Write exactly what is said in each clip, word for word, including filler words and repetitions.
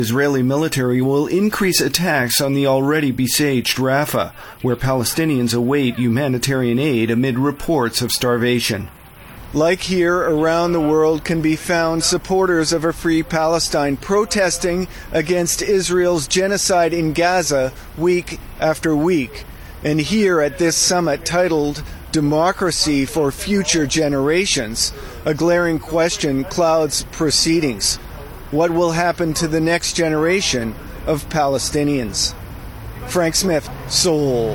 Israeli military will increase attacks on the already besieged Rafah, where Palestinians await humanitarian aid amid reports of starvation. Like here, around the world can be found supporters of a free Palestine protesting against Israel's genocide in Gaza week after week. And here at this summit titled Democracy for Future Generations, a glaring question clouds proceedings. What will happen to the next generation of Palestinians? Frank Smith, Seoul.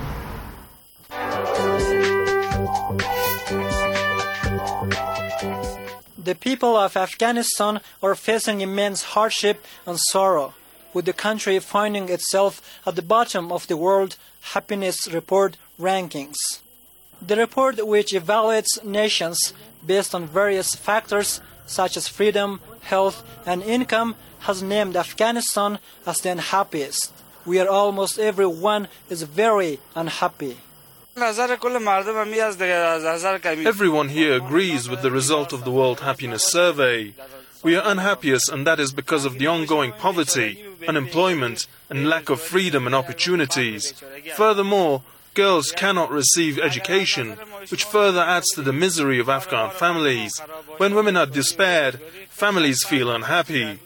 The people of Afghanistan are facing immense hardship and sorrow, with the country finding itself at the bottom of the World Happiness Report rankings. The report, which evaluates nations based on various factors such as freedom, health, and income, has named Afghanistan as the unhappiest, where almost everyone is very unhappy. Everyone here agrees with the result of the World Happiness Survey. We are unhappiest, and that is because of the ongoing poverty, unemployment, and lack of freedom and opportunities. Furthermore, girls cannot receive education, which further adds to the misery of Afghan families. When women are despaired, families feel unhappy.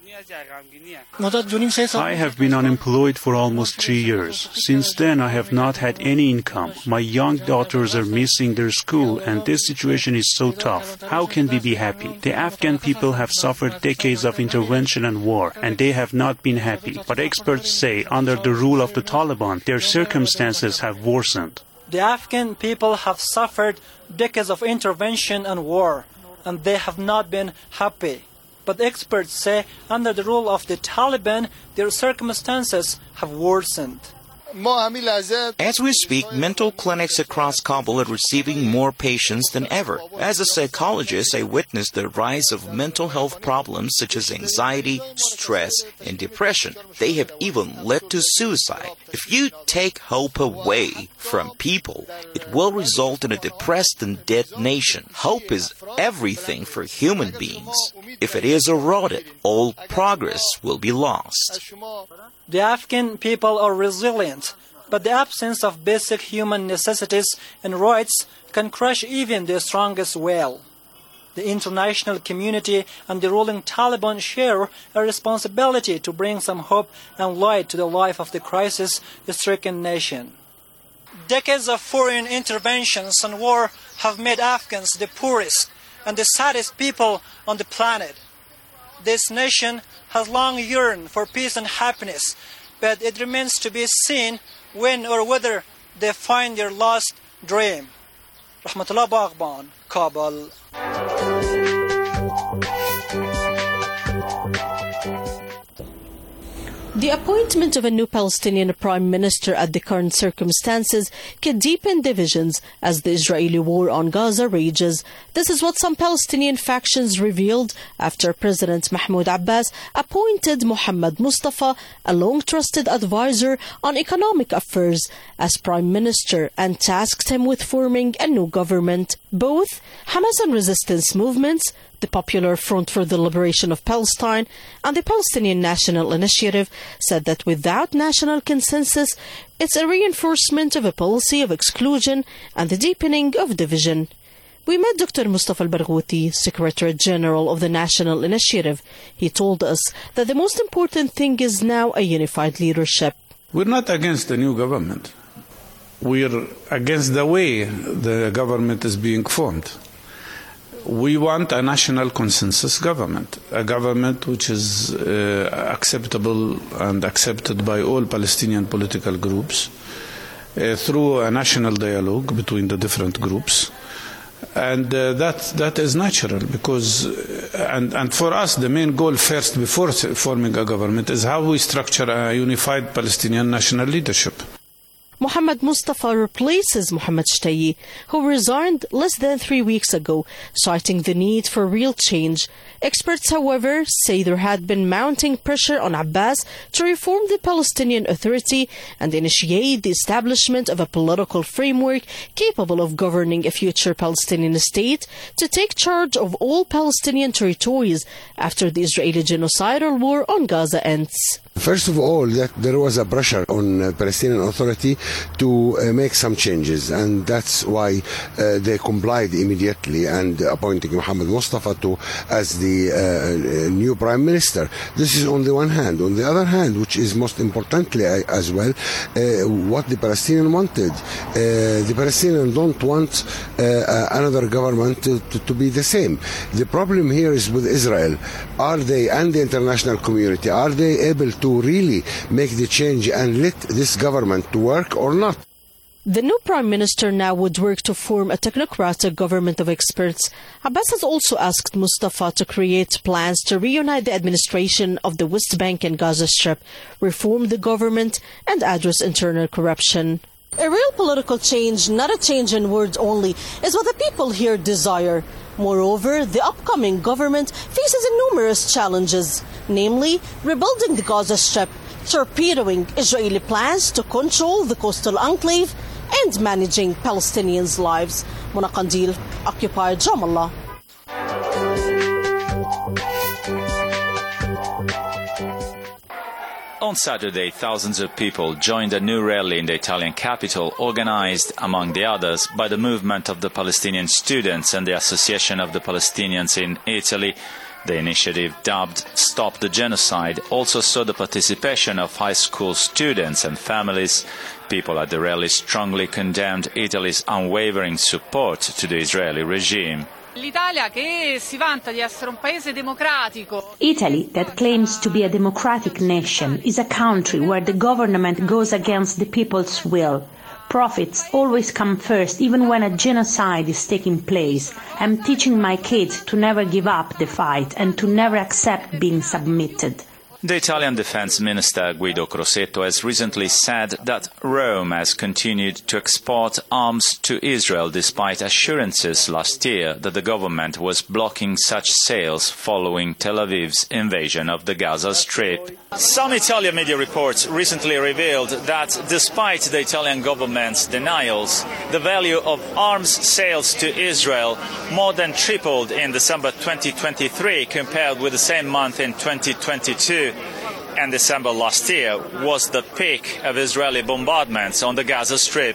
I have been unemployed for almost three years. Since then, I have not had any income. My young daughters are missing their school, and this situation is so tough. How can we be happy? The Afghan people have suffered decades of intervention and war, and they have not been happy. But experts say, under the rule of the Taliban, their circumstances have worsened. The Afghan people have suffered decades of intervention and war, and they have not been happy. But experts say under the rule of the Taliban, their circumstances have worsened. As we speak, mental clinics across Kabul are receiving more patients than ever. As a psychologist, I witnessed the rise of mental health problems such as anxiety, stress, and depression. They have even led to suicide. If you take hope away from people, it will result in a depressed and dead nation. Hope is everything for human beings. If it is eroded, all progress will be lost. The Afghan people are resilient, but the absence of basic human necessities and rights can crush even the strongest will. The international community and the ruling Taliban share a responsibility to bring some hope and light to the life of the crisis-stricken nation. Decades of foreign interventions and war have made Afghans the poorest and the saddest people on the planet. This nation has long yearned for peace and happiness, but it remains to be seen when or whether they find their lost dream. Rahmatullah Baghban, Kabul. The appointment of a new Palestinian prime minister at the current circumstances could deepen divisions as the Israeli war on Gaza rages. This is what some Palestinian factions revealed after President Mahmoud Abbas appointed Mohammed Mustafa, a long-trusted advisor on economic affairs, as prime minister and tasked him with forming a new government. Both Hamas and resistance movements, the Popular Front for the Liberation of Palestine, and the Palestinian National Initiative said that without national consensus, it's a reinforcement of a policy of exclusion and the deepening of division. We met Doctor Mustafa Al-Barghouti, Secretary General of the National Initiative. He told us that the most important thing is now a unified leadership. We're not against the new government. We're against the way the government is being formed. We want a national consensus government, a government which is uh, acceptable and accepted by all Palestinian political groups uh, through a national dialogue between the different groups. And uh, that that is natural because, uh, and, and for us, the main goal first before forming a government is how we structure a unified Palestinian national leadership. Mohammed Mustafa replaces Mohammed Shtayi, who resigned less than three weeks ago, citing the need for real change. Experts, however, say there had been mounting pressure on Abbas to reform the Palestinian Authority and initiate the establishment of a political framework capable of governing a future Palestinian state to take charge of all Palestinian territories after the Israeli genocidal war on Gaza ends. First of all, that there was a pressure on the Palestinian Authority to uh, make some changes, and that's why uh, they complied immediately and appointing Mohammed Mustafa to as the uh, new Prime Minister. This is on the one hand. On the other hand, which is most importantly uh, as well, uh, what the Palestinians wanted. Uh, the Palestinians don't want uh, another government to, to, to be the same. The problem here is with Israel. Are they, and the international community, are they able to to really make the change and let this government to work or not? The new Prime Minister now would work to form a technocratic government of experts. Abbas has also asked Mustafa to create plans to reunite the administration of the West Bank and Gaza Strip, reform the government, and address internal corruption. A real political change, not a change in words only, is what the people here desire. Moreover, the upcoming government faces numerous challenges, namely rebuilding the Gaza Strip, torpedoing Israeli plans to control the coastal enclave, and managing Palestinians' lives. Mona Qandil, Occupied Ramallah. On Saturday, thousands of people joined a new rally in the Italian capital, organized, among the others, by the movement of the Palestinian Students and the Association of the Palestinians in Italy. The initiative, dubbed Stop the Genocide, also saw the participation of high school students and families. People at the rally strongly condemned Italy's unwavering support to the Israeli regime. L'Italia che si vanta di essere un paese democratico. Italy, that claims to be a democratic nation, is a country where the government goes against the people's will. Profits always come first, even when a genocide is taking place. I'm teaching my kids to never give up the fight and to never accept being submitted. The Italian Defense Minister Guido Crosetto has recently said that Rome has continued to export arms to Israel despite assurances last year that the government was blocking such sales following Tel Aviv's invasion of the Gaza Strip. Some Italian media reports recently revealed that despite the Italian government's denials, the value of arms sales to Israel more than tripled in December twenty twenty-three compared with the same month in twenty twenty-two. And December last year was the peak of Israeli bombardments on the Gaza Strip.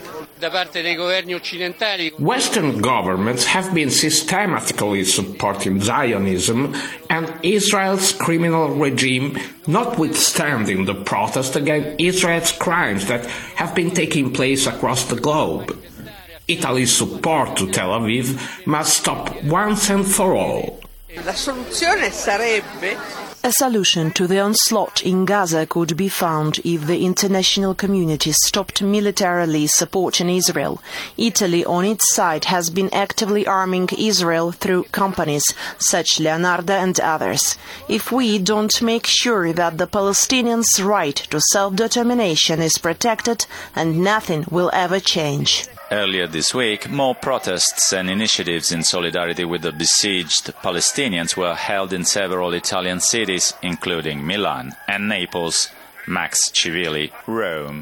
Western governments have been systematically supporting Zionism and Israel's criminal regime, notwithstanding the protest against Israel's crimes that have been taking place across the globe. Italy's support to Tel Aviv must stop once and for all. La soluzione sarebbe A solution to the onslaught in Gaza could be found if the international community stopped militarily supporting Israel. Italy, on its side, has been actively arming Israel through companies such Leonardo and others. If we don't make sure that the Palestinians' right to self-determination is protected, and nothing will ever change. Earlier this week, more protests and initiatives in solidarity with the besieged Palestinians were held in several Italian cities, including Milan and Naples. Max Civilli, Rome.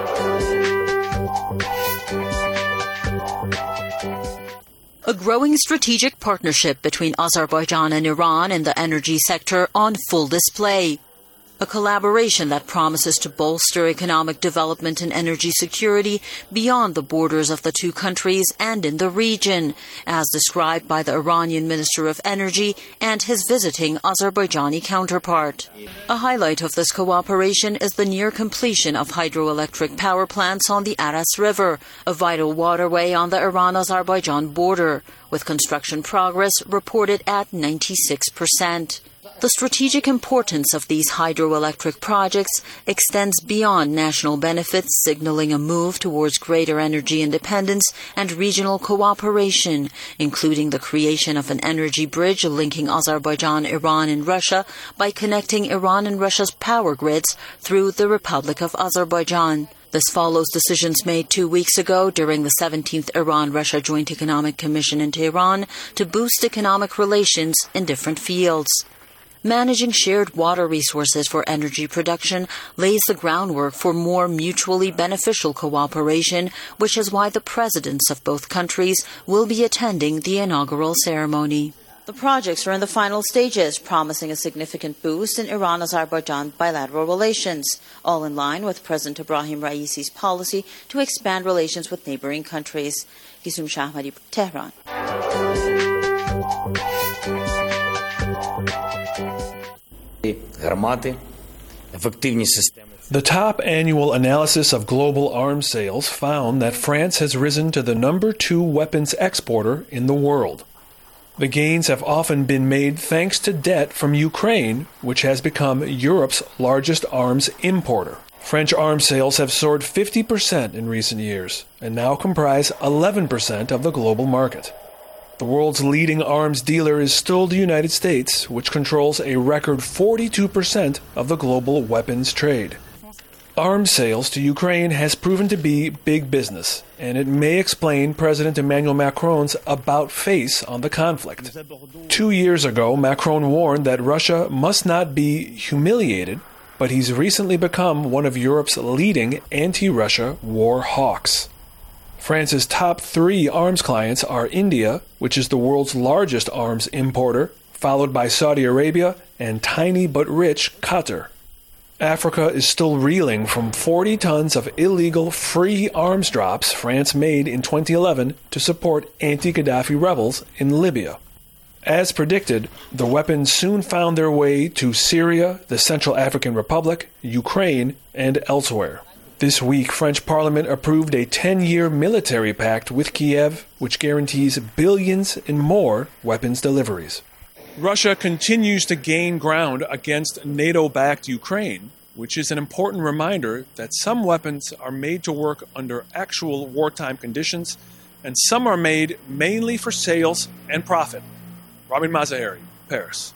A growing strategic partnership between Azerbaijan and Iran in the energy sector on full display. A collaboration that promises to bolster economic development and energy security beyond the borders of the two countries and in the region, as described by the Iranian Minister of Energy and his visiting Azerbaijani counterpart. A highlight of this cooperation is the near completion of hydroelectric power plants on the Aras River, a vital waterway on the Iran-Azerbaijan border, with construction progress reported at ninety-six percent. The strategic importance of these hydroelectric projects extends beyond national benefits, signaling a move towards greater energy independence and regional cooperation, including the creation of an energy bridge linking Azerbaijan, Iran, and Russia by connecting Iran and Russia's power grids through the Republic of Azerbaijan. This follows decisions made two weeks ago during the seventeenth Iran-Russia Joint Economic Commission in Tehran to boost economic relations in different fields. Managing shared water resources for energy production lays the groundwork for more mutually beneficial cooperation, which is why the presidents of both countries will be attending the inaugural ceremony. The projects are in the final stages, promising a significant boost in Iran-Azerbaijan bilateral relations, all in line with President Ibrahim Raisi's policy to expand relations with neighboring countries. Gisum Shahmadi, Tehran. The top annual analysis of global arms sales found that France has risen to the number two weapons exporter in the world. The gains have often been made thanks to debt from Ukraine, which has become Europe's largest arms importer. French arms sales have soared fifty percent in recent years and now comprise eleven percent of the global market. The world's leading arms dealer is still the United States, which controls a record forty-two percent of the global weapons trade. Arms sales to Ukraine has proven to be big business, and it may explain President Emmanuel Macron's about-face on the conflict. Two years ago, Macron warned that Russia must not be humiliated, but he's recently become one of Europe's leading anti-Russia war hawks. France's top three arms clients are India, which is the world's largest arms importer, followed by Saudi Arabia and tiny but rich Qatar. Africa is still reeling from forty tons of illegal free arms drops France made in twenty eleven to support anti-Gaddafi rebels in Libya. As predicted, the weapons soon found their way to Syria, the Central African Republic, Ukraine, and elsewhere. This week, French Parliament approved a ten-year military pact with Kiev, which guarantees billions in more weapons deliveries. Russia continues to gain ground against NATO-backed Ukraine, which is an important reminder that some weapons are made to work under actual wartime conditions, and some are made mainly for sales and profit. Ramin Mazaheri, Paris.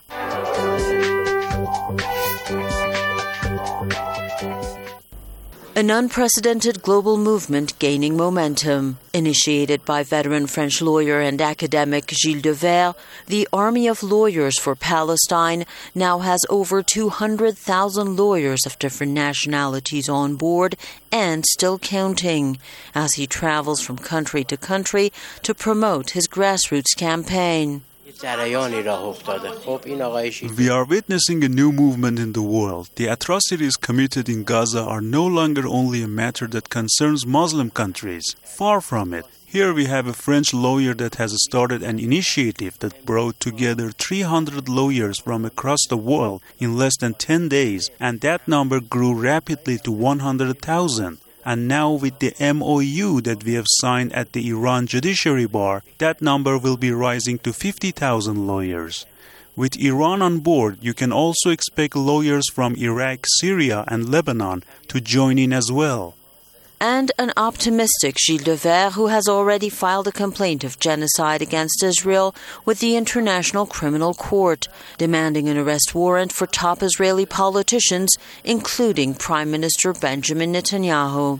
An unprecedented global movement gaining momentum. Initiated by veteran French lawyer and academic Gilles Devers, the Army of Lawyers for Palestine now has over two hundred thousand lawyers of different nationalities on board and still counting, as he travels from country to country to promote his grassroots campaign. We are witnessing a new movement in the world. The atrocities committed in Gaza are no longer only a matter that concerns Muslim countries. Far from it. Here we have a French lawyer that has started an initiative that brought together three hundred lawyers from across the world in less than ten days, and that number grew rapidly to one hundred thousand. And now with the M O U that we have signed at the Iran Judiciary Bar, that number will be rising to fifty thousand lawyers. With Iran on board, you can also expect lawyers from Iraq, Syria, and Lebanon to join in as well. And an optimistic Gilles Devers, who has already filed a complaint of genocide against Israel with the International Criminal Court, demanding an arrest warrant for top Israeli politicians, including Prime Minister Benjamin Netanyahu.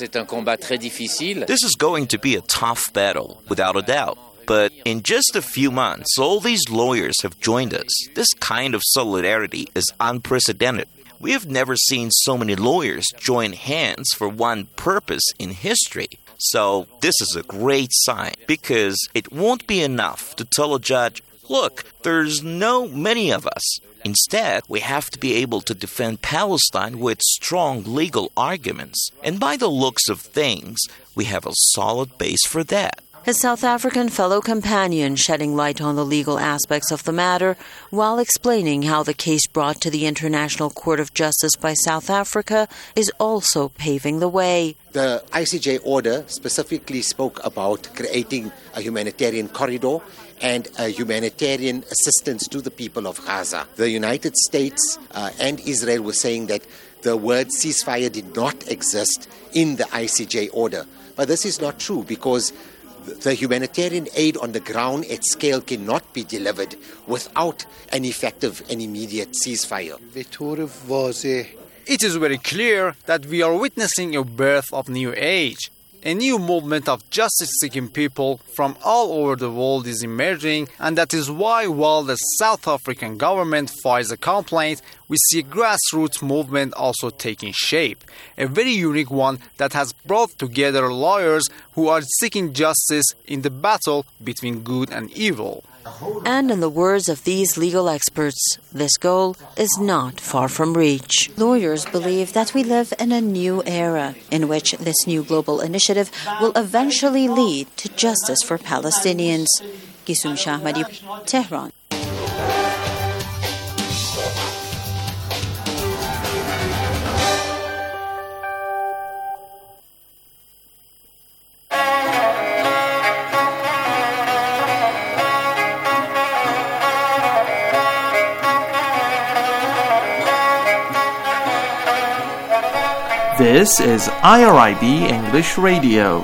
This is going to be a tough battle, without a doubt. But in just a few months, all these lawyers have joined us. This kind of solidarity is unprecedented. We have never seen so many lawyers join hands for one purpose in history. So this is a great sign, because it won't be enough to tell a judge, look, there's no many of us. Instead, we have to be able to defend Palestine with strong legal arguments. And by the looks of things, we have a solid base for that. His South African fellow companion shedding light on the legal aspects of the matter while explaining how the case brought to the International Court of Justice by South Africa is also paving the way. The I C J order specifically spoke about creating a humanitarian corridor and a humanitarian assistance to the people of Gaza. The United States uh, and Israel were saying that the word ceasefire did not exist in the I C J order. But this is not true, because the humanitarian aid on the ground at scale cannot be delivered without an effective and immediate ceasefire. It is very clear that we are witnessing a birth of new age. A new movement of justice-seeking people from all over the world is emerging, and that is why while the South African government files a complaint, we see a grassroots movement also taking shape. A very unique one that has brought together lawyers who are seeking justice in the battle between good and evil. And in the words of these legal experts, this goal is not far from reach. Lawyers believe that we live in a new era in which this new global initiative will eventually lead to justice for Palestinians. Gisum Shahmadi, Tehran. This is I R I B English Radio.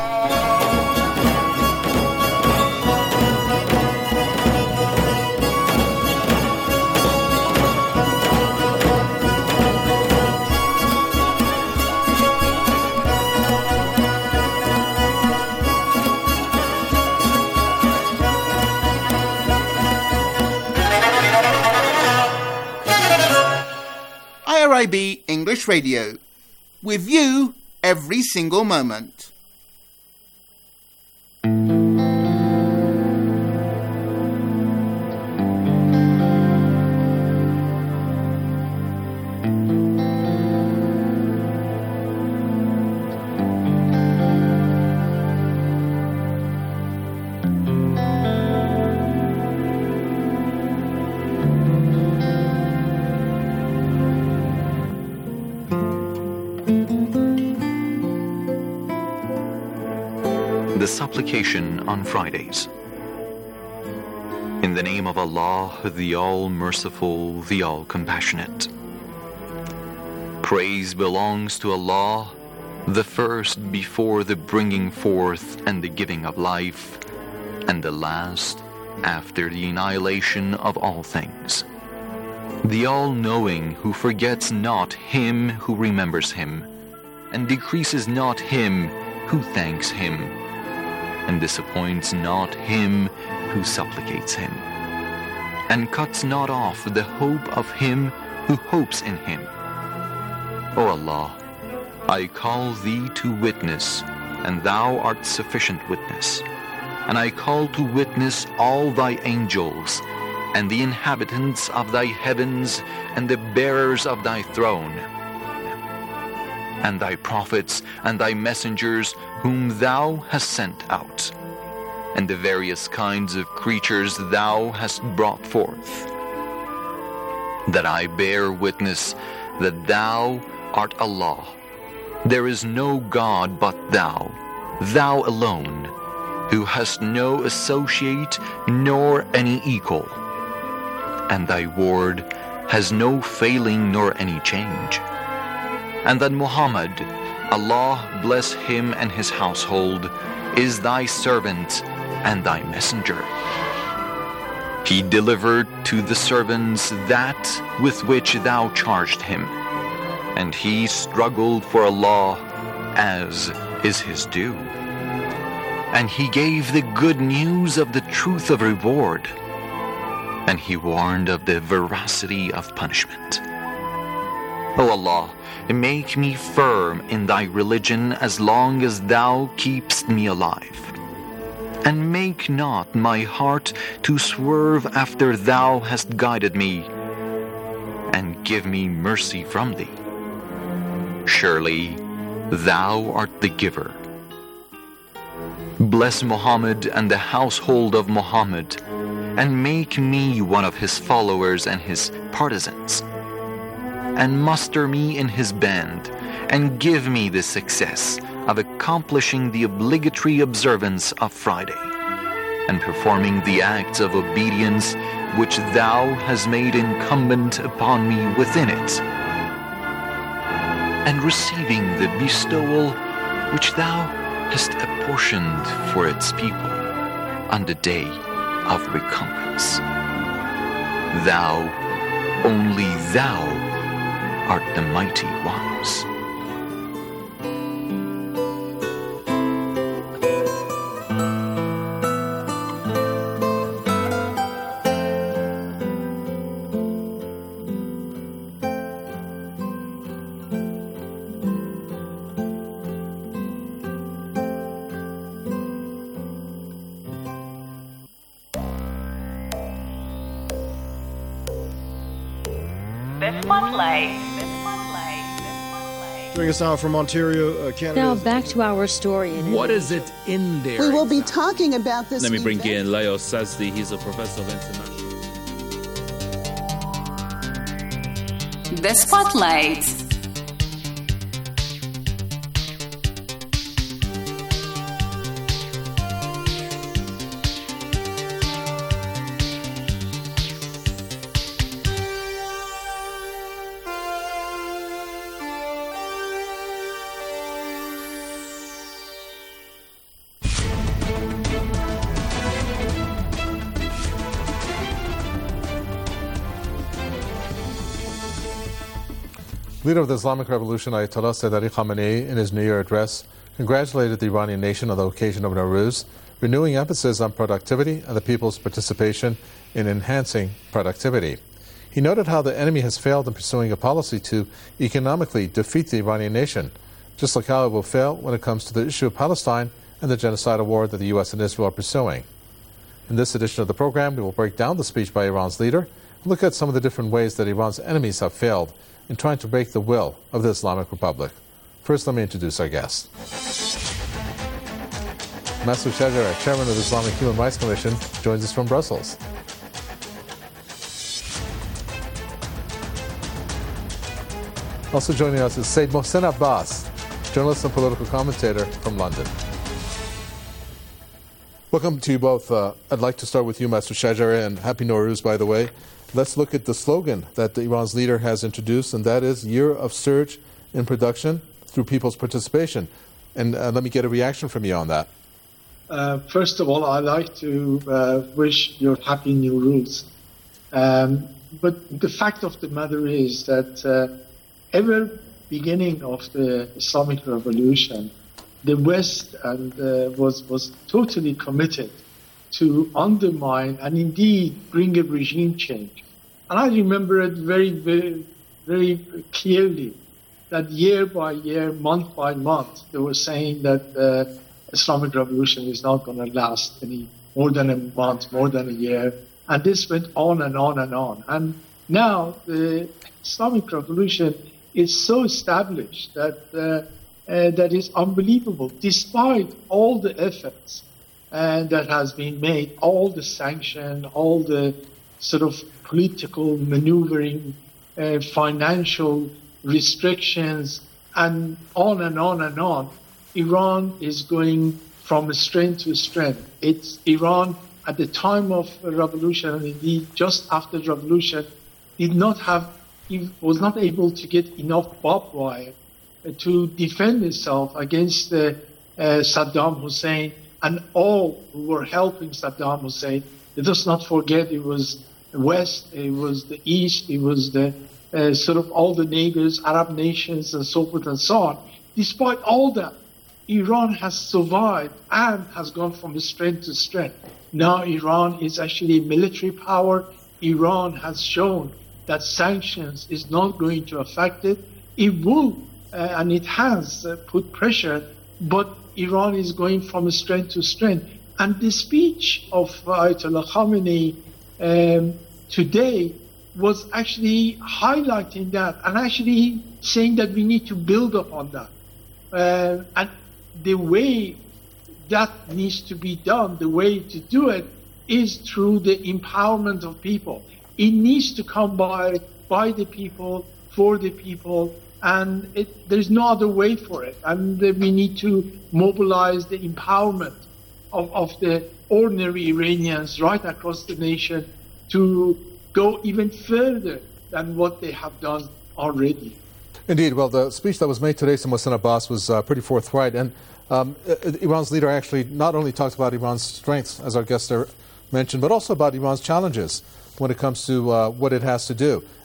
I R I B English Radio. With you every single moment. The supplication on Fridays. In the name of Allah, the All-Merciful, the All-Compassionate. Praise belongs to Allah, the first before the bringing forth and the giving of life, and the last after the annihilation of all things. The All-Knowing who forgets not him who remembers him, and decreases not him who thanks him, and disappoints not him who supplicates him, and cuts not off the hope of him who hopes in him. O Allah, I call thee to witness, and thou art sufficient witness, and I call to witness all thy angels, and the inhabitants of thy heavens, and the bearers of thy throne, and thy prophets and thy messengers whom thou hast sent out, and the various kinds of creatures thou hast brought forth, that I bear witness that thou art Allah. There is no God but thou, thou alone, who hast no associate nor any equal, and thy word has no failing nor any change. And that Muhammad, Allah bless him and his household, is thy servant and thy messenger. He delivered to the servants that with which thou charged him, and he struggled for Allah as is his due. And he gave the good news of the truth of reward, and he warned of the veracity of punishment. O Allah, make me firm in thy religion as long as thou keepst me alive, and make not my heart to swerve after thou hast guided me, and give me mercy from thee. Surely thou art the giver. Bless Muhammad and the household of Muhammad, and make me one of his followers and his partisans, and muster me in his band, and give me the success of accomplishing the obligatory observance of Friday, and performing the acts of obedience which thou hast made incumbent upon me within it, and receiving the bestowal which thou hast apportioned for its people on the day of recompense. Thou, only thou, art the mighty ones. Joining us now from Ontario, uh, Canada. Now back to our story. In what is it in there? We will be talking about this. Let me bring event. in Leo Sazdi. He's a professor of international. The Spotlight. Leader of the Islamic Revolution, Ayatollah Sayyid Ali Khamenei, in his New Year address, congratulated the Iranian nation on the occasion of Nowruz, renewing emphasis on productivity and the people's participation in enhancing productivity. He noted how the enemy has failed in pursuing a policy to economically defeat the Iranian nation, just like how it will fail when it comes to the issue of Palestine and the genocidal war that the U S and Israel are pursuing. In this edition of the program, we will break down the speech by Iran's leader and look at some of the different ways that Iran's enemies have failed in trying to break the will of the Islamic Republic. First, let me introduce our guest. Masoud Shajari, chairman of the Islamic Human Rights Commission, joins us from Brussels. Also joining us is Sayyid Mohsen Abbas, journalist and political commentator from London. Welcome to you both. Uh, I'd like to start with you, Masoud Shajari, and Happy Nowruz, by the way. Let's look at the slogan that the Iran's leader has introduced, and that is Year of Surge in Production through People's Participation. And uh, let me get a reaction from you on that. Uh, first of all, I'd like to uh, wish you Happy Nowruz. Um, but the fact of the matter is that uh, ever beginning of the Islamic Revolution, the West and uh, was was totally committed to undermine and indeed bring a regime change. And I remember it very, very, very clearly that year by year, month by month, they were saying that the uh, Islamic Revolution is not going to last any more than a month, more than a year. And this went on and on and on. And now the Islamic Revolution is so established that uh, uh, that is unbelievable, despite all the efforts and that has been made, all the sanction, all the sort of political maneuvering, uh, financial restrictions, and on and on and on. Iran is going from strength to strength. It's Iran at the time of the revolution, and indeed just after the revolution, did not have, was not able to get enough barbed wire to defend itself against uh, uh, Saddam Hussein and all who were helping Saddam Hussein. Let us not forget it was the West, it was the East, it was the uh, sort of all the neighbors, Arab nations, and so forth and so on. Despite all that, Iran has survived and has gone from strength to strength. Now Iran is actually a military power. Iran has shown that sanctions is not going to affect it. It will, uh, and it has uh, put pressure, but Iran is going from strength to strength. And the speech of Ayatollah Khamenei um, today was actually highlighting that and actually saying that we need to build upon that. Uh, and the way that needs to be done, the way to do it, is through the empowerment of people. It needs to come by, by the people, for the people, and it, there's no other way for it. And we need to mobilize the empowerment of, of the ordinary Iranians right across the nation to go even further than what they have done already. Indeed. Well, the speech that was made today to Mohsen Abbas was uh, pretty forthright. And um, Iran's leader actually not only talked about Iran's strengths, as our guest there mentioned, but also about Iran's challenges when it comes to uh, what it has to do.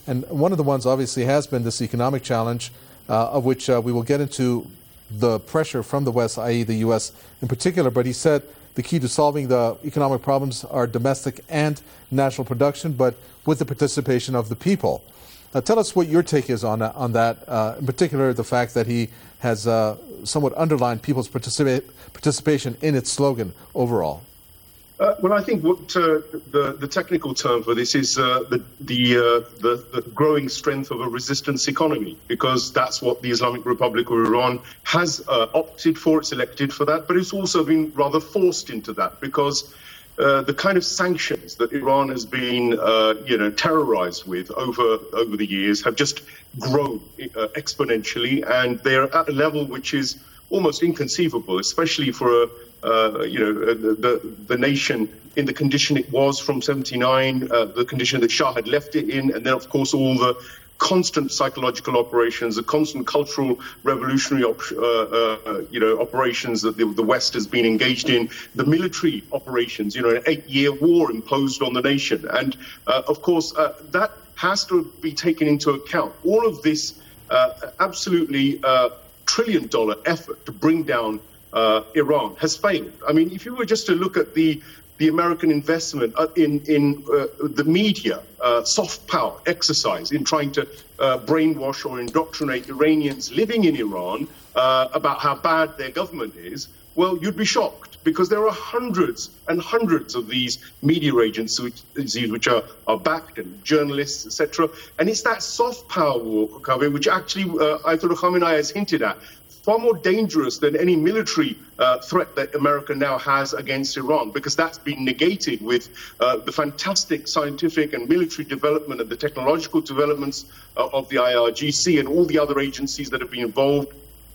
And one of the ones obviously has been this economic challenge, uh, of which uh, we will get into the pressure from the West, that is the U S in particular. But he said the key to solving the economic problems are domestic and national production, but with the participation of the people. Uh, tell us what your take is on, on that, uh, in particular the fact that he has uh, somewhat underlined people's participa- participation in its slogan overall. Uh, well, I think what uh, the the technical term for this is uh, the the, uh, the the growing strength of a resistance economy, because that's what the Islamic Republic of Iran has uh, opted for. It's elected for that, but it's also been rather forced into that because uh, the kind of sanctions that Iran has been, uh, you know, terrorized with over over the years have just grown uh, exponentially, and they're at a level which is almost inconceivable, especially for a Uh, you know, uh, the the nation in the condition it was from seventy-nine, uh, the condition that Shah had left it in, and then, of course, all the constant psychological operations, the constant cultural revolutionary, op- uh, uh, you know, operations that the, the West has been engaged in, the military operations, you know, an eight-year war imposed on the nation. And, uh, of course, uh, that has to be taken into account. All of this uh, absolutely uh, trillion-dollar effort to bring down Uh, Iran has failed. I mean, if you were just to look at the the American investment in in uh, the media, uh, soft power exercise in trying to uh, brainwash or indoctrinate Iranians living in Iran uh, about how bad their government is, well, you'd be shocked, because there are hundreds and hundreds of these media agencies which, which are, are backed, and journalists, et cetera. And it's that soft power war, which actually uh, Ayatollah Khamenei has hinted at, far more dangerous than any military uh, threat that America now has against Iran, because that's been negated with uh, the fantastic scientific and military development and the technological developments uh, of the I R G C and all the other agencies that have been involved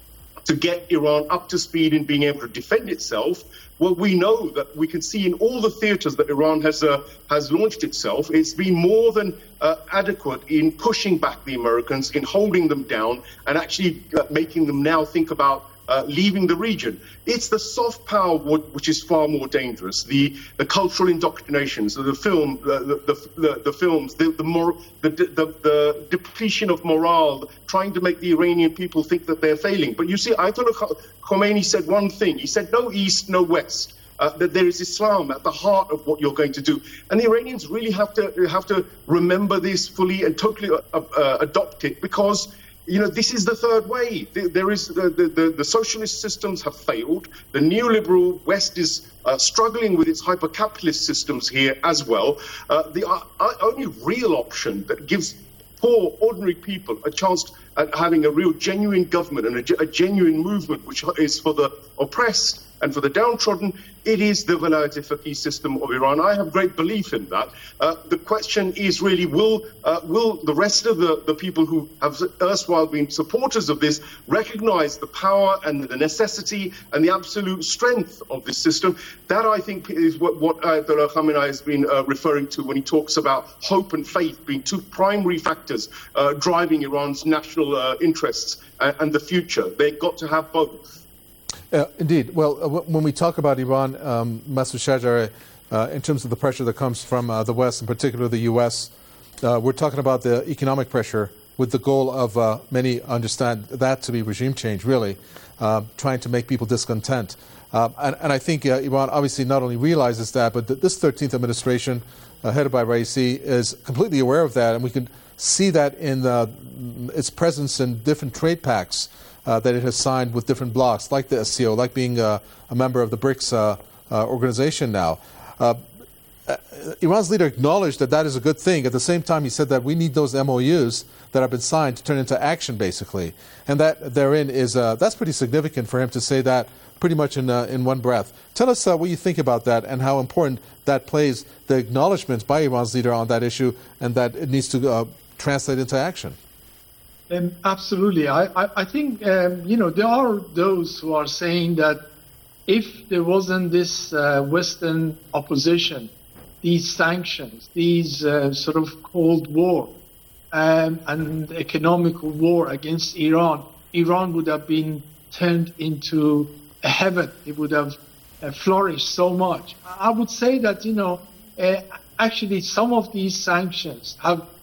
to get Iran up to speed in being able to defend itself. Well, we know that we can see in all the theaters that Iran has uh, has launched itself, it's been more than uh, adequate in pushing back the Americans, in holding them down, and actually uh, making them now think about uh, leaving the region. It's the soft power which is far more dangerous. The the cultural indoctrinations, the film, the the, the, the films, the the, more, the the the depletion of morale, trying to make the Iranian people think that they're failing. But you see, Ayatollah Khomeini said one thing. He said, no East, no West. Uh, that there is Islam at the heart of what you're going to do. And the Iranians really have to have to remember this fully and totally uh, uh, adopt it, because, you know, this is the third way. There is the, the, the socialist systems have failed. The neoliberal West is uh, struggling with its hyper-capitalist systems here as well. Uh, the uh, only real option that gives poor, ordinary people a chance at having a real genuine government and a, a genuine movement which is for the oppressed and for the downtrodden, it is the Velayat-e-Faqih system of Iran. I have great belief in that. Uh, the question is really, will uh, will the rest of the, the people who have erstwhile been supporters of this recognize the power and the necessity and the absolute strength of this system? That, I think, is what, what Ayatollah Khamenei has been uh, referring to when he talks about hope and faith being two primary factors uh, driving Iran's national uh, interests and, and the future. They've got to have both. Uh, indeed. Well, uh, w- when we talk about Iran, um, Masoud Shajari, uh, in terms of the pressure that comes from uh, the West, in particular the U S, uh, we're talking about the economic pressure with the goal of, uh, many understand that to be regime change, really, uh, trying to make people discontent. Uh, and, and I think uh, Iran obviously not only realizes that, but th- this thirteenth administration, uh, headed by Raisi, is completely aware of that, and we can see that in uh, its presence in different trade pacts Uh, that it has signed with different blocs, like the S C O, like being uh, a member of the BRICS uh, uh, organization now. Uh, uh, Iran's leader acknowledged that that is a good thing. At the same time, he said that we need those M O Us that have been signed to turn into action, basically. And that therein is, uh, that's pretty significant for him to say that pretty much in uh, in one breath. Tell us uh, what you think about that and how important that plays, the acknowledgement by Iran's leader on that issue, and that it needs to uh, translate into action. Um, absolutely. I, I, I think, um, you know, there are those who are saying that if there wasn't this uh, Western opposition, these sanctions, these uh, sort of Cold War um, and economical war against Iran, Iran would have been turned into a heaven. It would have uh, flourished so much. I would say that, you know, uh, actually some of these sanctions have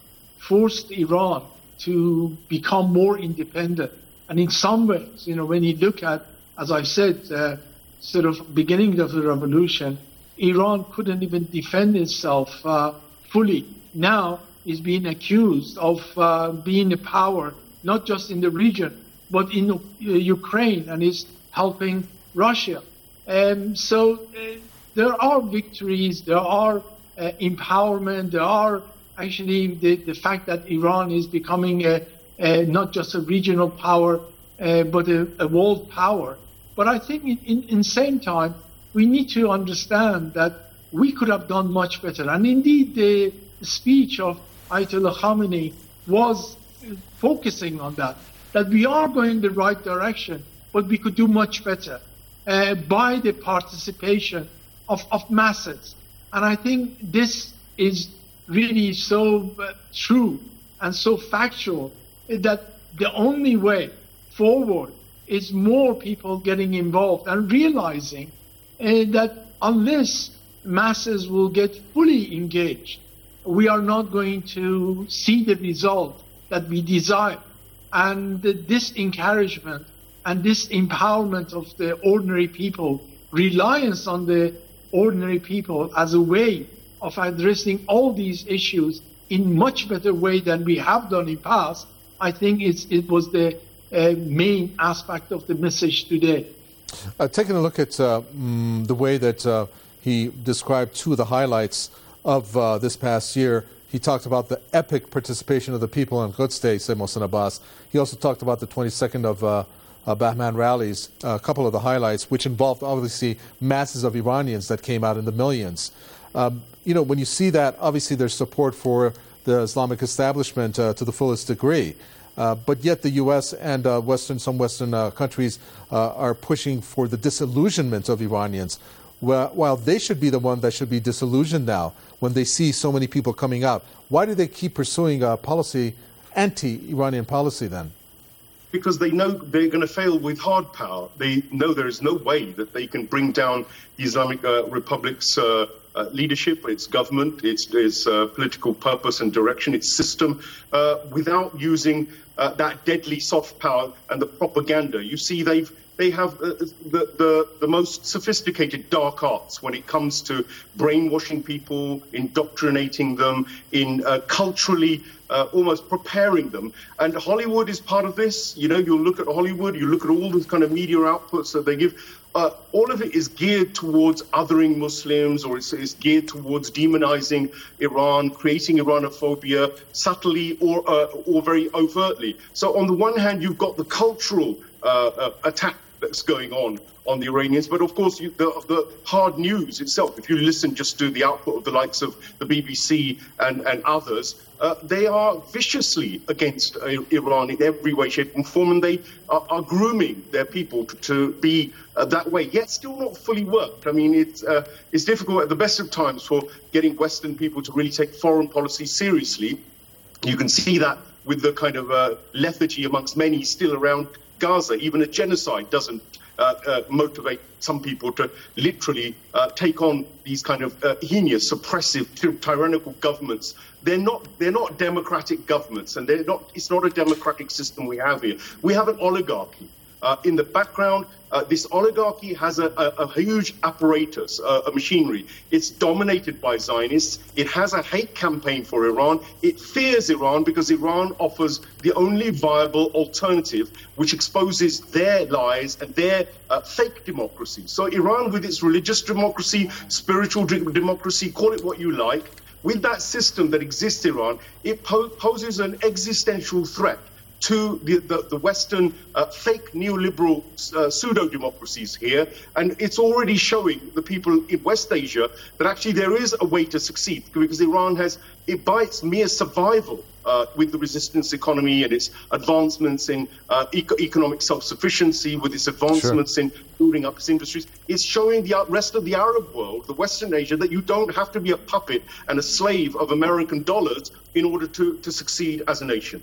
forced Iran to become more independent. And in some ways, you know, when you look at, as I said, uh, sort of beginning of the revolution, Iran couldn't even defend itself uh, fully. Now is being accused of uh, being a power, not just in the region, but in uh, Ukraine, and is helping Russia. Um, so uh, there are victories, there are uh, empowerment, there are actually the, the fact that Iran is becoming a, a, not just a regional power, uh, but a, a world power. But I think in, in, in the same time, we need to understand that we could have done much better. And indeed, the speech of Ayatollah Khamenei was focusing on that, that we are going the right direction, but we could do much better uh, by the participation of, of masses. And I think this is really so uh, true and so factual that the only way forward is more people getting involved and realizing uh, that unless masses will get fully engaged, we are not going to see the result that we desire. And this encouragement and this empowerment of the ordinary people, reliance on the ordinary people as a way of addressing all these issues in much better way than we have done in past, I think it's, it was the uh, main aspect of the message today. Uh, taking a look at uh, mm, the way that uh, he described two of the highlights of uh, this past year, he talked about the epic participation of the people in Quds Day, said Mohsen Abbas. He also talked about the twenty-second of uh, uh, Bahman rallies, a couple of the highlights, which involved obviously masses of Iranians that came out in the millions. Um, you know, when you see that, obviously there's support for the Islamic establishment uh, to the fullest degree. Uh, but yet the U S and uh, Western, some Western uh, countries uh, are pushing for the disillusionment of Iranians. Well, while they should be the one that should be disillusioned now when they see so many people coming out. Why do they keep pursuing a policy, anti-Iranian policy then? Because they know they're going to fail with hard power. They know there is no way that they can bring down the Islamic uh, Republic's uh, uh, leadership, its government, its, its uh, political purpose and direction, its system, uh, without using uh, that deadly soft power and the propaganda. You see, they've They have uh, the, the the most sophisticated dark arts when it comes to brainwashing people, indoctrinating them, in uh, culturally uh, almost preparing them. And Hollywood is part of this. You know, you look at Hollywood, you look at all the kind of media outputs that they give. Uh, all of it is geared towards othering Muslims, or it's, it's geared towards demonizing Iran, creating Iranophobia, subtly or uh, or very overtly. So on the one hand, you've got the cultural uh, uh, attack that's going on on the Iranians, but of course you, the, the hard news itself, if you listen just to the output of the likes of the B B C and, and others, uh, they are viciously against uh, Iran in every way, shape and form, and they are, are grooming their people to, to be uh, that way, yet still not fully worked. I mean, it's, uh, it's difficult at the best of times for getting Western people to really take foreign policy seriously. You can see that with the kind of uh, lethargy amongst many still around Gaza. Even a genocide doesn't uh, uh, motivate some people to literally uh, take on these kind of uh, heinous, suppressive, tyrannical governments. They're not. They're not democratic governments, and they're not. It's not a democratic system we have here. We have an oligarchy. Uh, in the background, uh, this oligarchy has a, a, a huge apparatus, uh, a machinery. It's dominated by Zionists. It has a hate campaign for Iran. It fears Iran because Iran offers the only viable alternative, which exposes their lies and their uh, fake democracy. So Iran, with its religious democracy, spiritual democracy, call it what you like, with that system that exists in Iran, it po- poses an existential threat to the, the, the Western uh, fake neoliberal uh, pseudo-democracies here. And it's already showing the people in West Asia that actually there is a way to succeed, because Iran has, it, by its mere survival uh, with the resistance economy and its advancements in uh, eco- economic self-sufficiency, with its advancements sure. in building up its industries, it's showing the rest of the Arab world, the Western Asia, that you don't have to be a puppet and a slave of American dollars in order to, to succeed as a nation.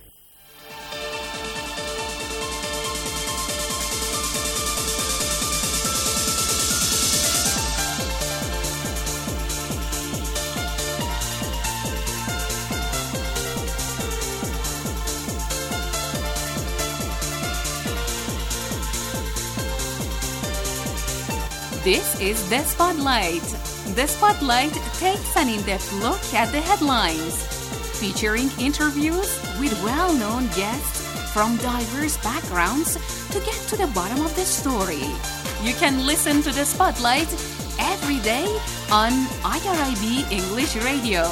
This is The Spotlight. The Spotlight takes an in-depth look at the headlines, featuring interviews with well-known guests from diverse backgrounds to get to the bottom of the story. You can listen to The Spotlight every day on I R I B English Radio.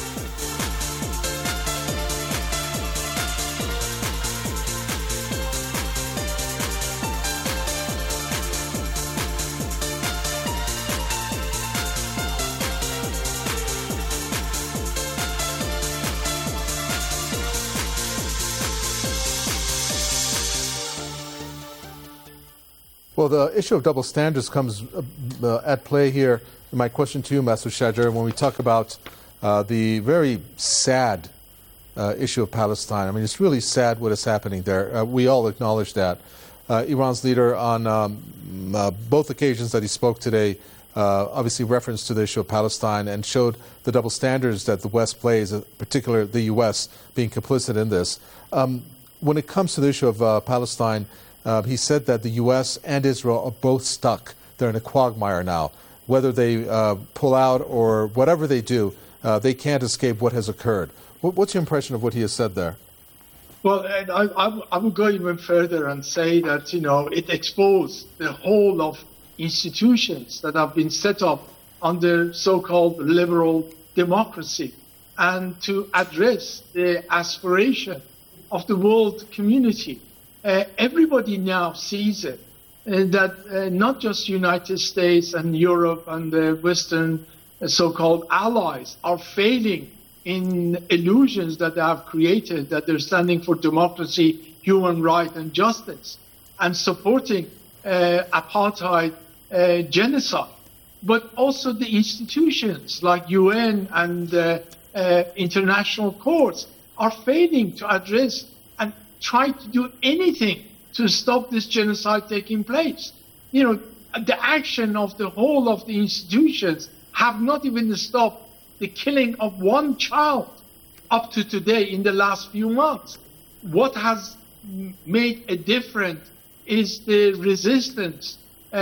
Well, the issue of double standards comes uh, at play here. My question to you, Masood Shajar, when we talk about uh, the very sad uh, issue of Palestine. I mean, it's really sad what is happening there. Uh, we all acknowledge that. Uh, Iran's leader, on um, uh, both occasions that he spoke today, uh, obviously referenced to the issue of Palestine and showed the double standards that the West plays, in particular the U S being complicit in this. Um, when it comes to the issue of uh, Palestine, Uh, he said that the U S and Israel are both stuck. They're in a quagmire now. Whether they uh, pull out or whatever they do, uh, they can't escape what has occurred. What, what's your impression of what he has said there? Well, I, I, I would go even further and say that, you know, it exposed the whole of institutions that have been set up under so-called liberal democracy, and to address the aspiration of the world community. Uh, everybody now sees it, uh, that uh, not just United States and Europe and the Western uh, so-called allies are failing in illusions that they have created, that they're standing for democracy, human rights and justice, and supporting uh, apartheid uh, genocide. But also the institutions like U N and uh, uh, international courts are failing to address and try to do anything to stop this genocide taking place. You know, the action of the whole of the institutions have not even stopped the killing of one child up to today in the last few months. What has made a difference is the resistance, uh,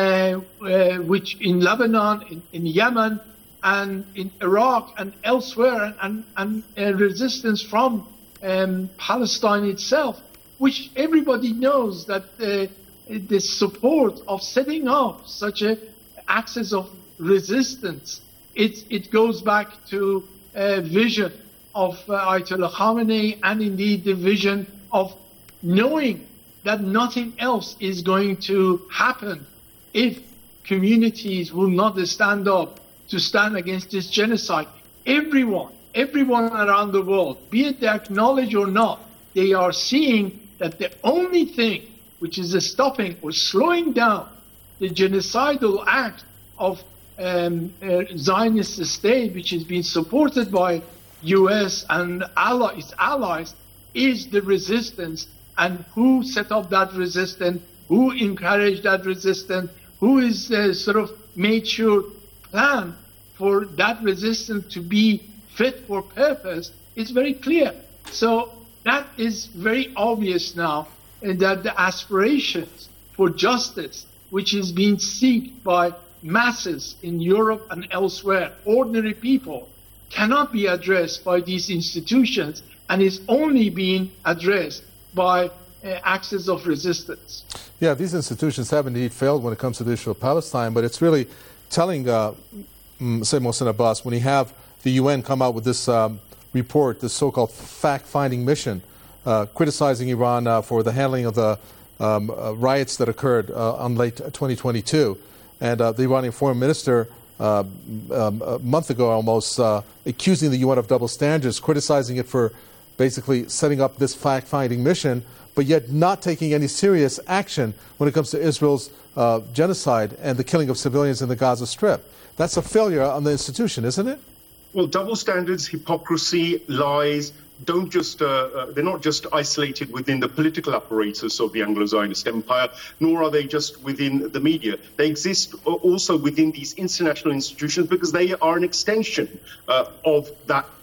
uh, which in Lebanon, in, in Yemen, and in Iraq and elsewhere, and, and uh, resistance from um, Palestine itself, which everybody knows that uh, the support of setting up such an axis of resistance, it, it goes back to a vision of uh, Ayatollah Khamenei, and indeed the vision of knowing that nothing else is going to happen if communities will not stand up to stand against this genocide. Everyone, everyone around the world, be it they acknowledge or not, they are seeing that the only thing which is stopping or slowing down the genocidal act of um, uh, Zionist state, which is being supported by U S and ally, its allies, is the resistance. And who set up that resistance, who encouraged that resistance, who is uh, sort of made sure plan for that resistance to be fit for purpose, is very clear. So that is very obvious now, and that the aspirations for justice, which is being sought by masses in Europe and elsewhere, ordinary people, cannot be addressed by these institutions, and is only being addressed by uh, axes of resistance. Yeah, these institutions have indeed failed when it comes to the issue of Palestine, but it's really telling, uh, say, Mohsen Abbas, when you have the U N come out with this um, report, this so-called fact-finding mission, uh, criticizing Iran uh, for the handling of the um, uh, riots that occurred uh, on late twenty twenty-two. And uh, the Iranian foreign minister, uh, um, a month ago almost, uh, accusing the U N of double standards, criticizing it for basically setting up this fact-finding mission, but yet not taking any serious action when it comes to Israel's uh, genocide and the killing of civilians in the Gaza Strip. That's a failure on the institution, isn't it? Well, double standards, hypocrisy, lies, don't just, uh, uh, they're not just isolated within the political apparatus of the Anglo-Zionist empire, nor are they just within the media. They exist also within these international institutions because they are an extension uh, of that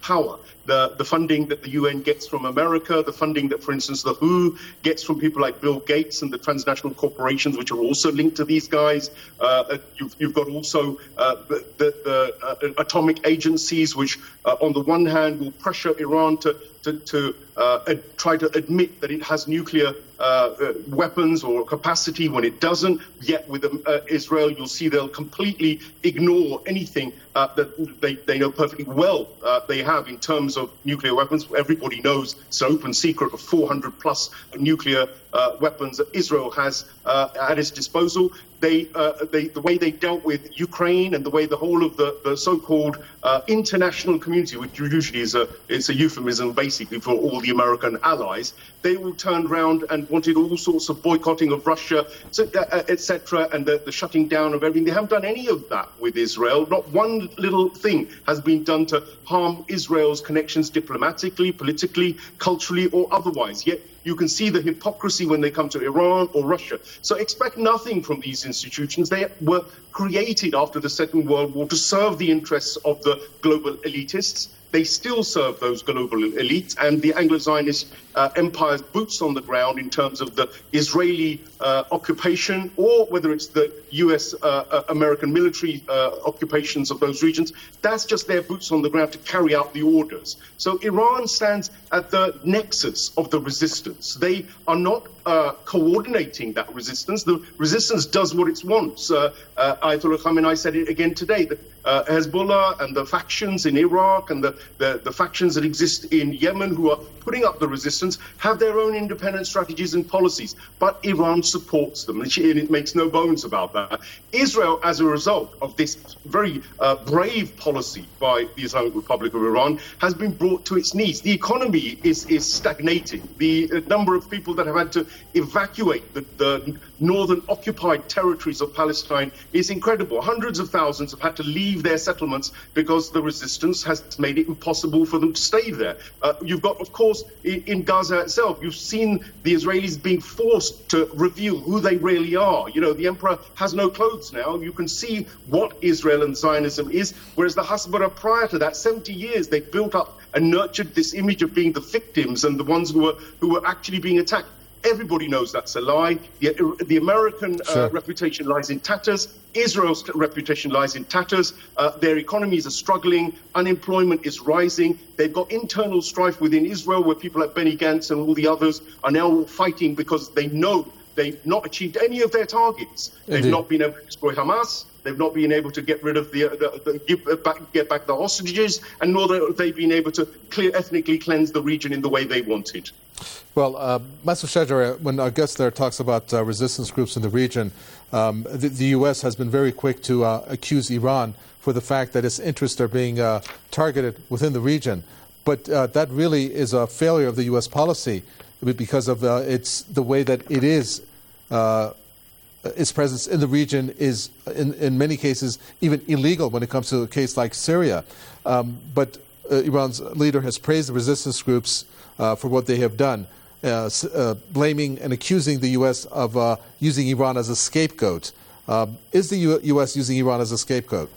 power. The, the funding that the U N gets from America, the funding that, for instance, the W H O gets from people like Bill Gates and the transnational corporations, which are also linked to these guys. Uh, you've, you've got also uh, the, the, the uh, atomic agencies, which, uh, on the one hand, will pressure Iran to to, to uh, ad- try to admit that it has nuclear uh, uh, weapons or capacity when it doesn't. Yet with uh, Israel, you'll see they'll completely ignore anything uh, that they, they know perfectly well uh, they have in terms of nuclear weapons. Everybody knows it's an open secret of four hundred plus nuclear uh, weapons that Israel has uh, at its disposal. They, uh, they, the way they dealt with Ukraine and the way the whole of the, the so-called uh, international community, which usually is a, it's a euphemism basically for all the American allies, they all turned around and wanted all sorts of boycotting of Russia, uh, et cetera, and the, the shutting down of everything. They haven't done any of that with Israel. Not one little thing has been done to harm Israel's connections diplomatically, politically, culturally, or otherwise. Yet you can see the hypocrisy when they come to Iran or Russia. So expect nothing from these institutions. They were created after the Second World War to serve the interests of the global elitists. They still serve those global elites, and the Anglo-Zionist uh, empire's boots on the ground in terms of the Israeli uh, occupation, or whether it's the U S uh, uh, American military uh, occupations of those regions. That's just their boots on the ground to carry out the orders. So Iran stands at the nexus of the resistance. They are not uh, coordinating that resistance. The resistance does what it wants. Uh, uh, Ayatollah Khamenei said it again today, that uh, Hezbollah and the factions in Iraq and the, the, the factions that exist in Yemen who are putting up the resistance have their own independent strategies and policies. But Iran supports them, and it makes no bones about that. Israel, as a result of this very uh, brave policy by the Islamic Republic of Iran, has been brought to its knees. The economy is, is stagnating. The uh, number of people that have had to evacuate the, the northern occupied territories of Palestine is incredible. Hundreds of thousands have had to leave their settlements because the resistance has made it impossible for them to stay there. Uh, you've got, of course, in, in Gaza itself, you've seen the Israelis being forced to reveal who they really are. You know, the emperor has no clothes now. You can see what Israel and Zionism is, whereas the Hasbara prior to that, seventy years, they built up and nurtured this image of being the victims and the ones who were who were actually being attacked. Everybody knows that's a lie. The, the American Sure. uh, reputation lies in tatters. Israel's reputation lies in tatters. Uh, their economies are struggling. Unemployment is rising. They've got internal strife within Israel where people like Benny Gantz and all the others are now fighting because they know they've not achieved any of their targets. They've Indeed. not been able to destroy Hamas. They've not been able to get rid of the, the, the give back, get back the hostages, and nor have they been able to clear, ethnically cleanse the region in the way they wanted. Well, uh, Masoud Shajari, when our guest there talks about uh, resistance groups in the region, um, the, the U S has been very quick to uh, accuse Iran for the fact that its interests are being uh, targeted within the region. But uh, that really is a failure of the U S policy because of uh, its the way that it is. Uh, its presence in the region is, in, in many cases, even illegal when it comes to a case like Syria. Um, but uh, Iran's leader has praised the resistance groups uh, for what they have done, uh, uh, blaming and accusing the U S of uh, using Iran as a scapegoat. Um, is the U- U.S. using Iran as a scapegoat?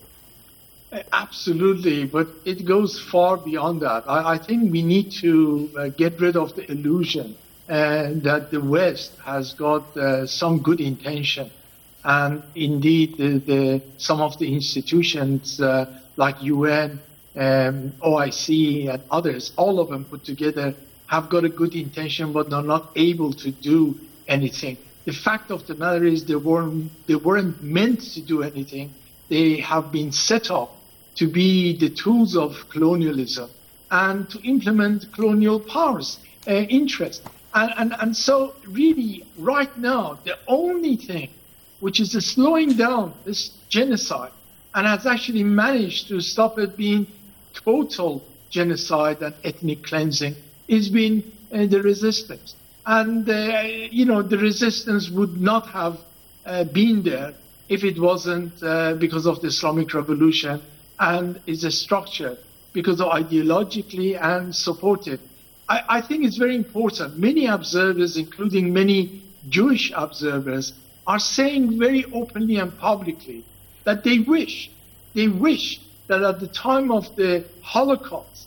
Absolutely, but it goes far beyond that. I, I think we need to uh, get rid of the illusion uh, that the West has got uh, some good intention. And indeed, the, the, some of the institutions uh, like U N, um, O I C, and others, all of them put together, have got a good intention, but are not able to do anything. The fact of the matter is they weren't, they weren't meant to do anything. They have been set up to be the tools of colonialism and to implement colonial powers' uh, interest. And, and, and so really, right now, the only thing which is slowing down this genocide and has actually managed to stop it being total genocide and ethnic cleansing is been uh, the resistance. And, uh, you know, the resistance would not have uh, been there if it wasn't uh, because of the Islamic Revolution and is a structure because of ideologically and supported. I, I think it's very important. Many observers, including many Jewish observers, are saying very openly and publicly that they wish, they wish that at the time of the Holocaust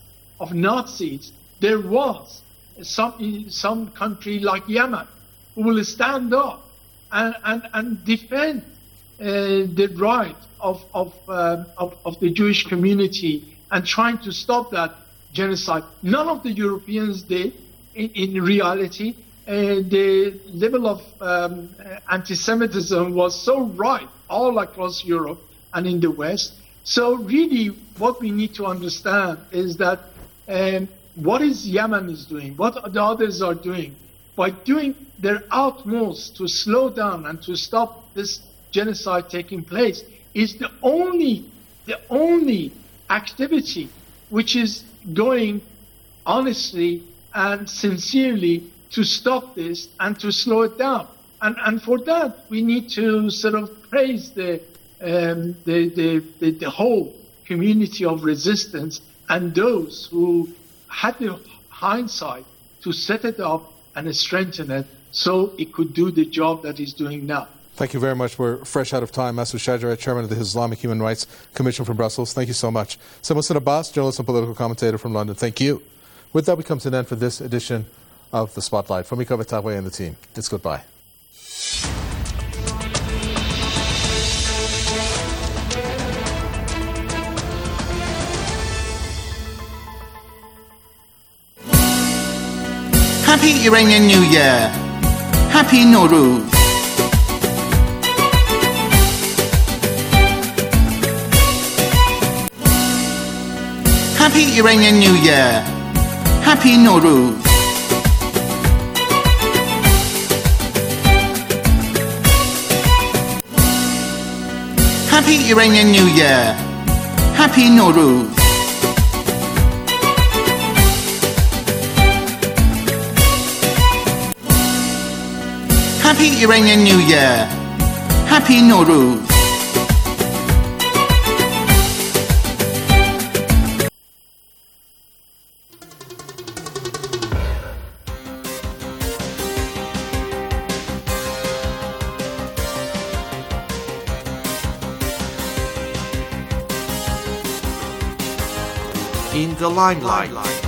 of Nazis, there was some some country like Yemen who will stand up and and, and defend uh, the right of of, uh, of of the Jewish community and trying to stop that genocide. None of the Europeans did. In, in reality, uh, the level of um, anti-Semitism was so rife all across Europe and in the West. So really, what we need to understand is that um, what is Yemen is doing, what the others are doing, by doing their utmost to slow down and to stop this genocide taking place, is the only, the only activity which is going honestly and sincerely to stop this and to slow it down. And, and for that, we need to sort of praise the, um, the, the, the, the whole community of resistance and those who had the hindsight to set it up and strengthen it so it could do the job that it's doing now. Thank you very much. We're fresh out of time. Masoud Shajarat, Chairman of the Islamic Human Rights Commission from Brussels. Thank you so much. Samusin Abbas, journalist and political commentator from London. Thank you. With that, we come to an end for this edition of The Spotlight. From Mika Vetahwe and the team, it's goodbye. Happy Iranian New Year. Happy Nowruz. Happy Iranian New Year. Happy Nowruz. Happy Iranian New Year. Happy Nowruz. Happy Iranian New Year. Happy Nowruz. In the limelight.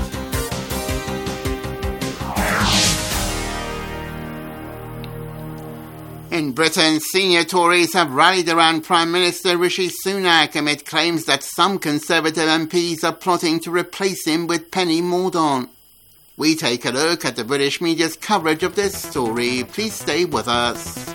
In Britain, senior Tories have rallied around Prime Minister Rishi Sunak amid claims that some Conservative M Ps are plotting to replace him with Penny Mordaunt. We take a look at the British media's coverage of this story. Please stay with us.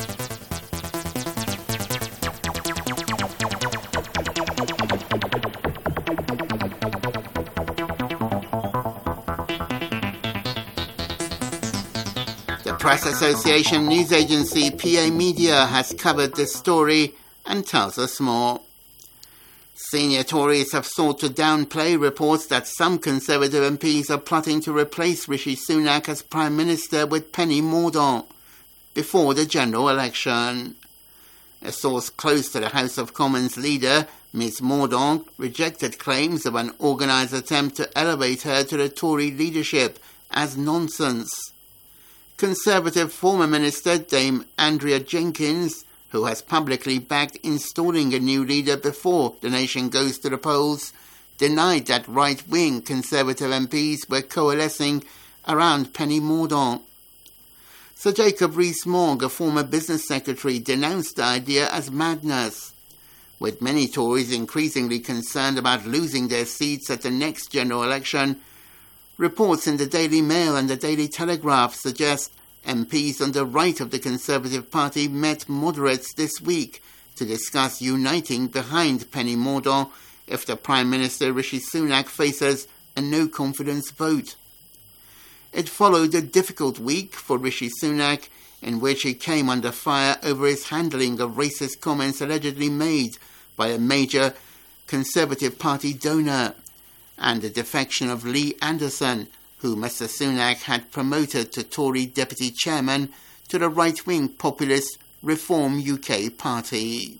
Press Association news agency P A Media has covered this story and tells us more. Senior Tories have sought to downplay reports that some Conservative M Ps are plotting to replace Rishi Sunak as Prime Minister with Penny Mordaunt before the general election. A source close to the House of Commons leader, Miz Mordaunt, rejected claims of an organised attempt to elevate her to the Tory leadership as nonsense. Conservative former Minister Dame Andrea Jenkyns, who has publicly backed installing a new leader before the nation goes to the polls, denied that right-wing Conservative M Ps were coalescing around Penny Mordaunt. Sir Jacob Rees-Mogg, a former business secretary, denounced the idea as madness. With many Tories increasingly concerned about losing their seats at the next general election, reports in the Daily Mail and the Daily Telegraph suggest M Ps on the right of the Conservative Party met moderates this week to discuss uniting behind Penny Mordaunt if the Prime Minister Rishi Sunak faces a no-confidence vote. It followed a difficult week for Rishi Sunak, in which he came under fire over his handling of racist comments allegedly made by a major Conservative Party donor, and the defection of Lee Anderson, who Mister Sunak had promoted to Tory Deputy Chairman to the right-wing populist Reform U K party.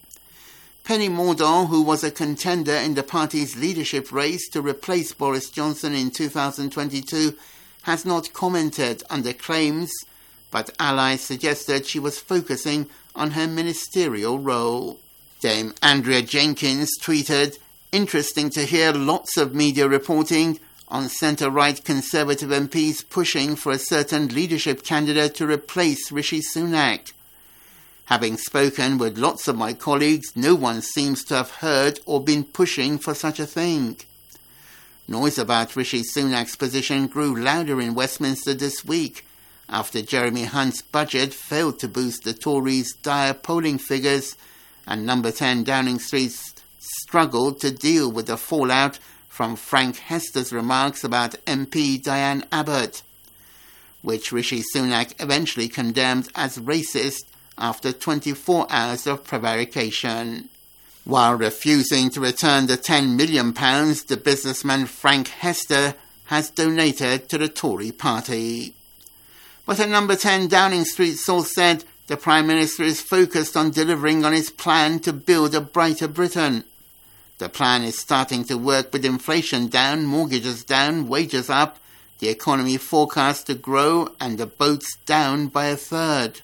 Penny Mordaunt, who was a contender in the party's leadership race to replace Boris Johnson in two thousand twenty-two, has not commented on the claims, but allies suggested she was focusing on her ministerial role. Dame Andrea Jenkyns tweeted, interesting to hear lots of media reporting on centre-right Conservative M Ps pushing for a certain leadership candidate to replace Rishi Sunak. Having spoken with lots of my colleagues, no one seems to have heard or been pushing for such a thing. Noise about Rishi Sunak's position grew louder in Westminster this week after Jeremy Hunt's budget failed to boost the Tories' dire polling figures and Number ten Downing Street struggled to deal with the fallout from Frank Hester's remarks about M P Diane Abbott, which Rishi Sunak eventually condemned as racist after twenty-four hours of prevarication. While refusing to return the ten million pounds the businessman Frank Hester has donated to the Tory party. But a Number ten Downing Street source said the Prime Minister is focused on delivering on his plan to build a brighter Britain. The plan is starting to work with inflation down, mortgages down, wages up, the economy forecast to grow and the boats down by a third.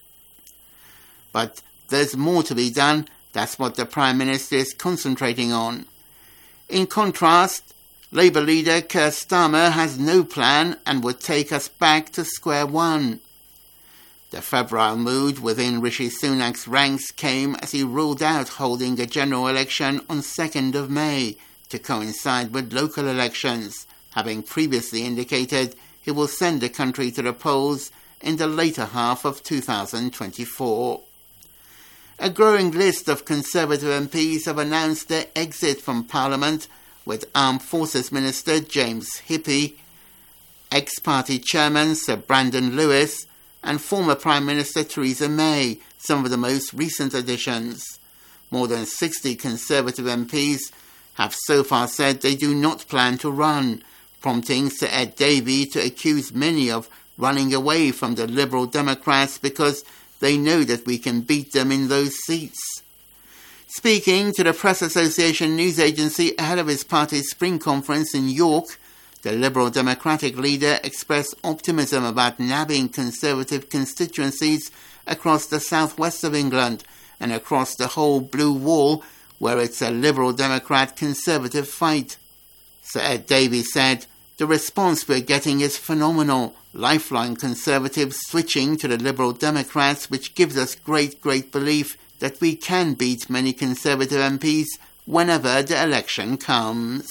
But there's more to be done. That's what the Prime Minister is concentrating on. In contrast, Labour leader Keir Starmer has no plan and would take us back to square one. The febrile mood within Rishi Sunak's ranks came as he ruled out holding a general election on second of May to coincide with local elections, having previously indicated he will send the country to the polls in the later half of two thousand twenty-four. A growing list of Conservative M Ps have announced their exit from Parliament, with Armed Forces Minister James Hippie, ex-party chairman Sir Brandon Lewis, and former Prime Minister Theresa May, some of the most recent additions. More than sixty Conservative M Ps have so far said they do not plan to run, prompting Sir Ed Davey to accuse many of running away from the Liberal Democrats because they know that we can beat them in those seats. Speaking to the Press Association news agency ahead of his party's spring conference in York, the Liberal Democratic leader expressed optimism about nabbing Conservative constituencies across the southwest of England and across the whole Blue Wall, where it's a Liberal Democrat Conservative fight. Sir Ed Davey said, "The response we're getting is phenomenal. Lifeline Conservatives switching to the Liberal Democrats, which gives us great, great belief that we can beat many Conservative M Ps whenever the election comes."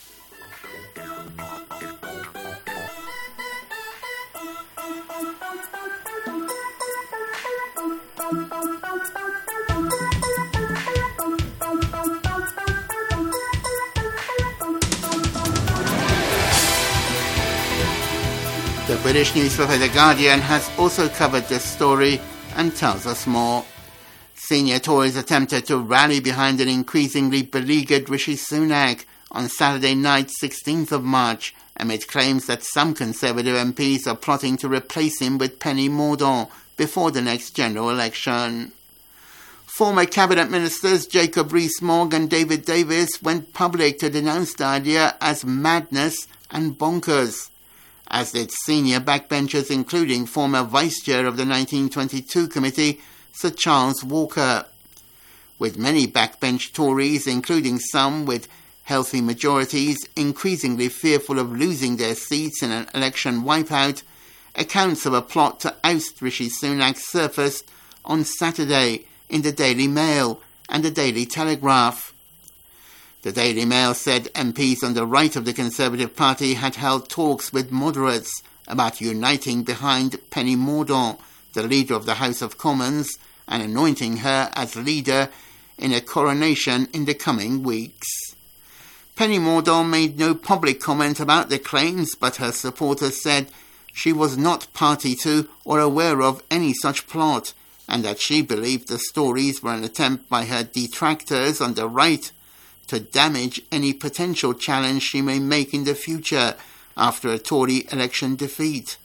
The British newspaper The Guardian has also covered this story and tells us more. Senior Tories attempted to rally behind an increasingly beleaguered Rishi Sunak on Saturday night, sixteenth of March, amid claims that some Conservative M Ps are plotting to replace him with Penny Mordaunt before the next general election. Former Cabinet Ministers Jacob Rees-Mogg and David Davis went public to denounce the idea as madness and bonkers, as did senior backbenchers including former Vice-Chair of the nineteen twenty-two Committee, Sir Charles Walker. With many backbench Tories, including some with healthy majorities, increasingly fearful of losing their seats in an election wipeout, accounts of a plot to oust Rishi Sunak surfaced on Saturday in the Daily Mail and the Daily Telegraph. The Daily Mail said M Ps on the right of the Conservative Party had held talks with moderates about uniting behind Penny Mordaunt, the leader of the House of Commons, and anointing her as leader in a coronation in the coming weeks. Penny Mordaunt made no public comment about the claims, but her supporters said she was not party to or aware of any such plot, and that she believed the stories were an attempt by her detractors on the right to damage any potential challenge she may make in the future after a Tory election defeat.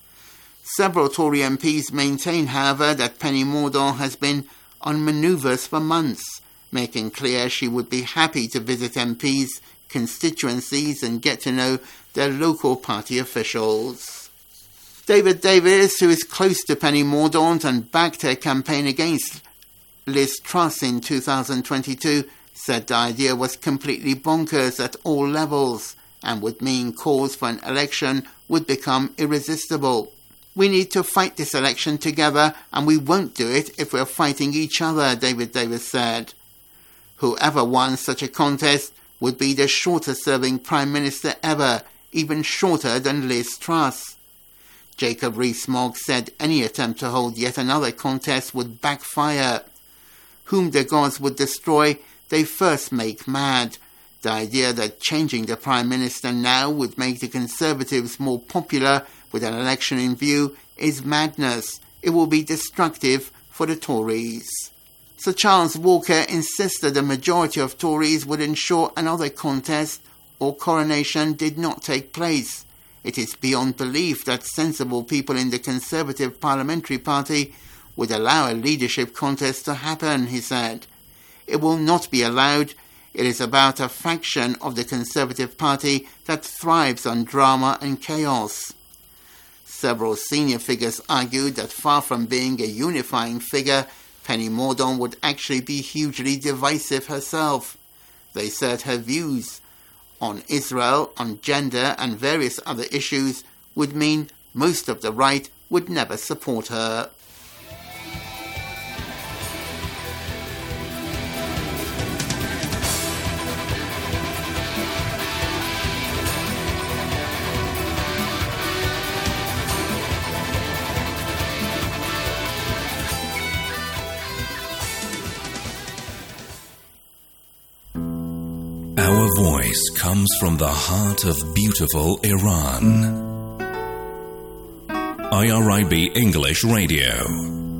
Several Tory M Ps maintain, however, that Penny Mordaunt has been on manoeuvres for months, making clear she would be happy to visit M Ps' constituencies and get to know their local party officials. David Davis, who is close to Penny Mordaunt and backed her campaign against Liz Truss in two thousand twenty-two, said the idea was completely bonkers at all levels and would mean calls for an election would become irresistible. We need to fight this election together, and we won't do it if we're fighting each other, David Davis said. Whoever won such a contest would be the shortest-serving Prime Minister ever, even shorter than Liz Truss. Jacob Rees-Mogg said any attempt to hold yet another contest would backfire. Whom the gods would destroy, they first make mad. The idea that changing the Prime Minister now would make the Conservatives more popular with an election in view is madness. It will be destructive for the Tories. Sir Charles Walker insisted the majority of Tories would ensure another contest or coronation did not take place. It is beyond belief that sensible people in the Conservative Parliamentary Party would allow a leadership contest to happen, he said. It will not be allowed. It is about a faction of the Conservative Party that thrives on drama and chaos. Several senior figures argued that far from being a unifying figure, Penny Mordaunt would actually be hugely divisive herself. They said her views on Israel, on gender and various other issues would mean most of the right would never support her. Our voice comes from the heart of beautiful Iran. I R I B English Radio.